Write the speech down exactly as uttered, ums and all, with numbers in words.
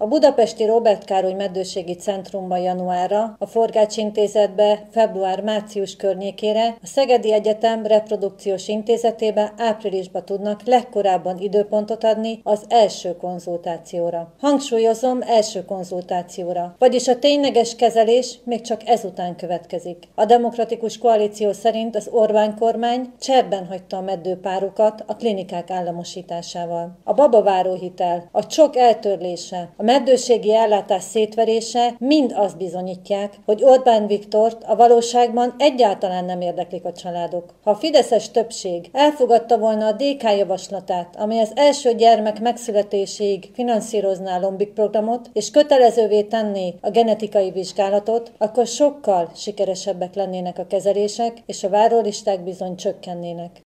A budapesti Róbert Károly Meddőségi Centrumban januárra, a Forgács Intézetbe február-március környékére, a Szegedi Egyetem Reprodukciós Intézetébe áprilisba tudnak legkorábban időpontot adni az első konzultációra. Hangsúlyozom, első konzultációra, vagyis a tényleges kezelés még csak ezután következik. A Demokratikus Koalíció szerint az Orbán kormány cserben hagyta a meddőpárokat a klinikák államosításával. A babaváróhitel, a csok eltörlése, a meddőségi ellátás szétverése mind azt bizonyítják, hogy Orbán Viktort a valóságban egyáltalán nem érdeklik a családok. Ha a fideszes többség elfogadta volna a dé ká javaslatát, amely az első gyermek megszületéséig finanszírozná a Lombik programot, és kötelezővé tenné a genetikai vizsgálatot, akkor sokkal sikeresebbek lennének a kezelések, és a várólisták bizony csökkennének.